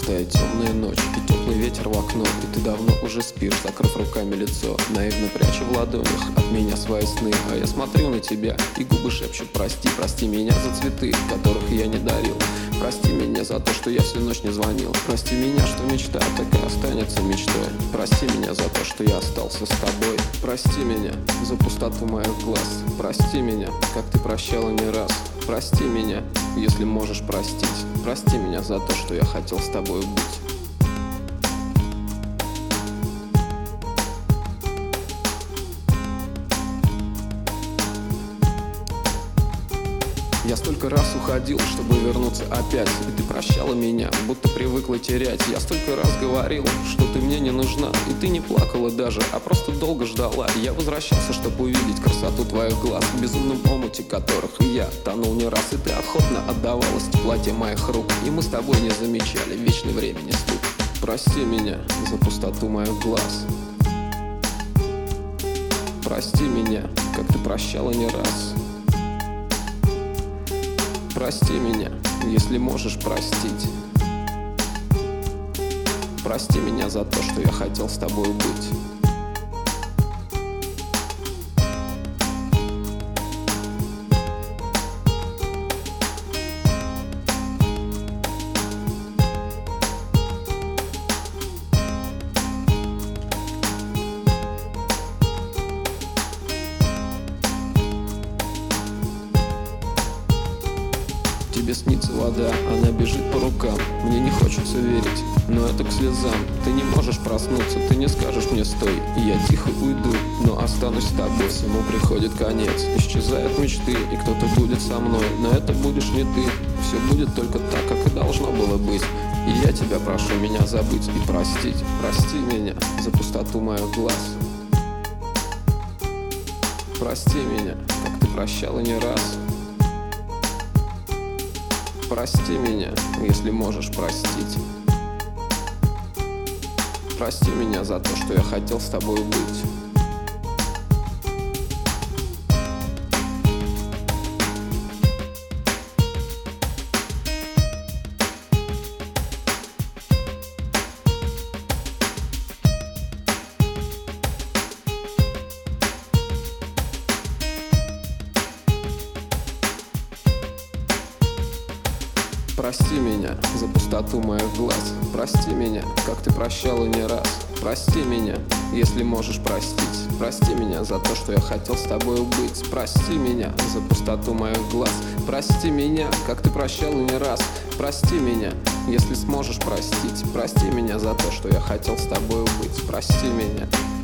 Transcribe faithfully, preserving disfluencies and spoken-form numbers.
Пустая темная ночь и теплый ветер в окно, и ты давно уже спишь, закрыв руками лицо, наивно пряча в ладонях от меня свои сны. А я смотрю на тебя, и губы шепчут: прости, прости меня за цветы, которых я не дарил. Прости меня за то, что я всю ночь не звонил. Прости меня, что мечта так и останется мечтой. Прости меня за то, что я остался с тобой. Прости меня за пустоту моих глаз. Прости меня, как ты прощала не раз. Прости меня, если можешь простить. Прости меня за то, что я хотел с тобой быть. Я столько раз уходил, чтобы вернуться опять, и ты прощала меня, будто привыкла терять. Я столько раз говорил, что ты мне не нужна, и ты не плакала даже, а просто долго ждала. Я возвращался, чтобы увидеть красоту твоих глаз, в безумном омуте которых я тонул не раз. И ты охотно отдавалась в теплоте моих рук, и мы с тобой не замечали вечный времени стук. Прости меня за пустоту моих глаз. Прости меня, как ты прощала не раз. Прости меня, если можешь простить. Прости меня за то, что я хотел с тобой быть. Тебе снится вода, она бежит по рукам. Мне не хочется верить, но это к слезам. Ты не можешь проснуться, ты не скажешь мне стой. И я тихо уйду, но останусь с тобой. Всему приходит конец, исчезают мечты, и кто-то будет со мной, но это будешь не ты. Все будет только так, как и должно было быть. И я тебя прошу меня забыть и простить. Прости меня за пустоту моих глаз. Прости меня, как ты прощала не раз. Прости меня, если можешь простить. Прости меня за то, что я хотел с тобой быть. Прости меня за пустоту моих глаз. Прости меня, как ты прощала не раз. Прости меня, если можешь простить. Прости меня за то, что я хотел с тобой быть. Прости меня за пустоту моих глаз. Прости меня, как ты прощала не раз. Прости меня, если сможешь простить. Прости меня за то, что я хотел с тобой быть. Прости меня.